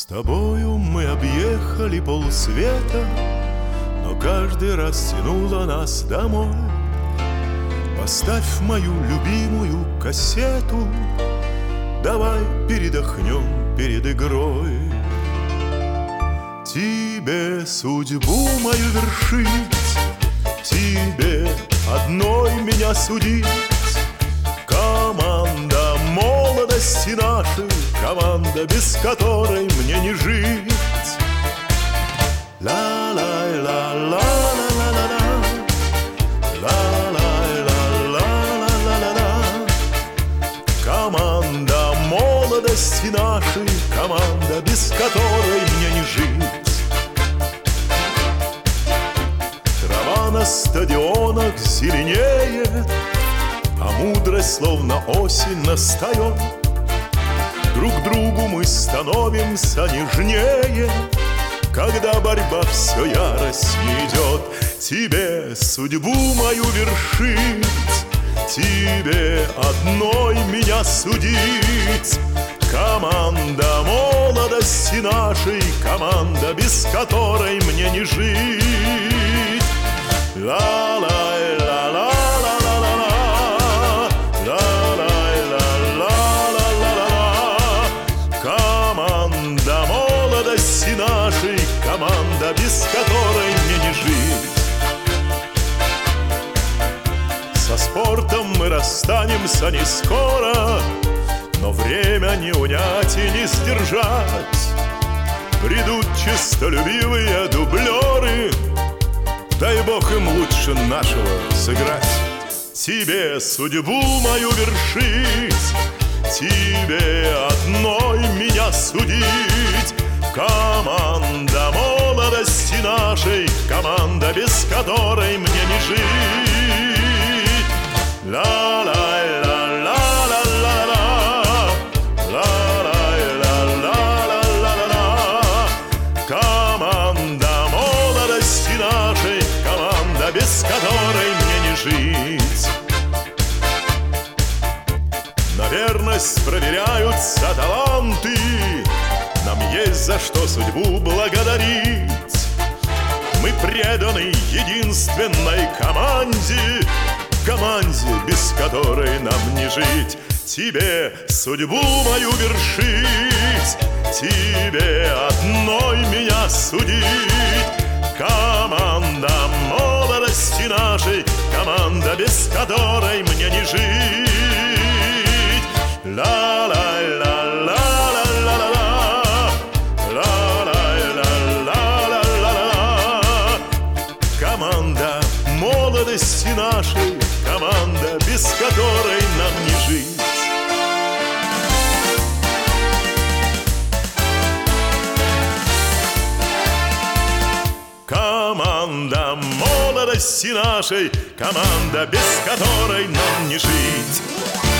С тобою мы объехали полсвета, но каждый раз тянуло нас домой. Поставь мою любимую кассету, давай передохнем перед игрой. Тебе судьбу мою вершить, тебе одной меня судить. Команда молодости нашей, команда, без которой мне не жить. Ла-лай-ла-ла-ла-ла-ла-ла, ла-лай-ла-ла-ла-ла-ла-ла. Команда молодости нашей, команда, без которой мне не жить. Трава на стадионах зеленеет, а мудрость словно осень настает. Друг другу мы становимся нежнее, когда борьба все яростнее идет. Тебе судьбу мою вершить, тебе одной меня судить. Команда молодости нашей, команда, без которой мне не жить. Ла-лай-ла-ла. Нашей команда, без которой мне не жить. Со спортом мы расстанемся не скоро, но время не унять и не сдержать. Придут честолюбивые дублеры, дай бог им лучше нашего сыграть. Тебе судьбу мою вершить, тебе одной меня судить. Команда молодости нашей, команда, без которой мне не жить. Ла-лай-ла-ла-ла-ла-ла, ла-лай-ла-ла-ла-ла-ла. Команда молодости нашей, команда, без которой мне не жить. На верность проверяются таланты, нам есть за что судьбу благодарить. Мы преданы единственной команде, команде, без которой нам не жить. Тебе судьбу мою вершить, тебе одной меня судить. Команда молодости нашей, команда, без которой мне не жить. Ла-лай-ла-ла. Команда молодости нашей, команда, без которой нам не жить. Команда молодости нашей, команда, без которой нам не жить.